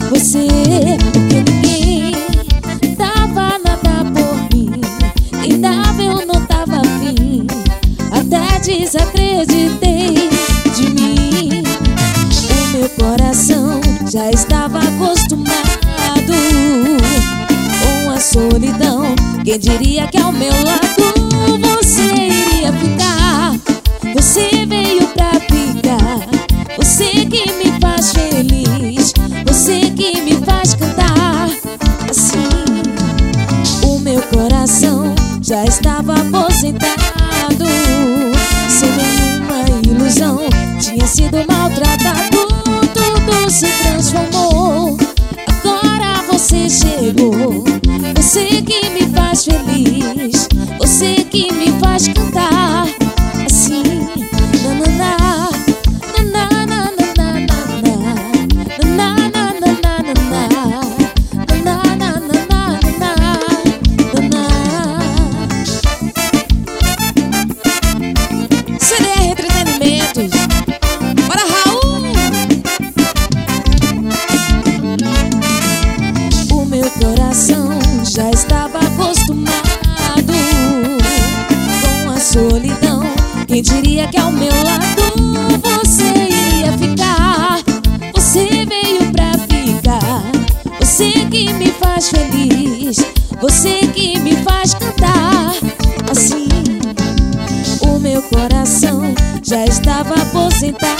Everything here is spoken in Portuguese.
você, porque ninguém dava nada por mim. Quem dava eu não tava afim, até desacreditei de mim. O meu coração já estava acostumado com a solidão. Quem diria que ao meu lado você iria ficar? Você veio pra ficar, você que me faz feliz, você que me faz cantar. Assim, o meu coração já estava aposentado, sem nenhuma ilusão, tinha sido maltratado. Tudo se transformou, agora você chegou. Você que me faz feliz, você que me faz cantar. Assim, na CDR Entretenimentos, bora Raul! O meu coração já estava acostumado com a solidão. Quem diria que ao meu lado você iria ficar? Você veio pra ficar, você que me faz feliz, você que me faz cantar. Assim, o meu coração já estava aposentado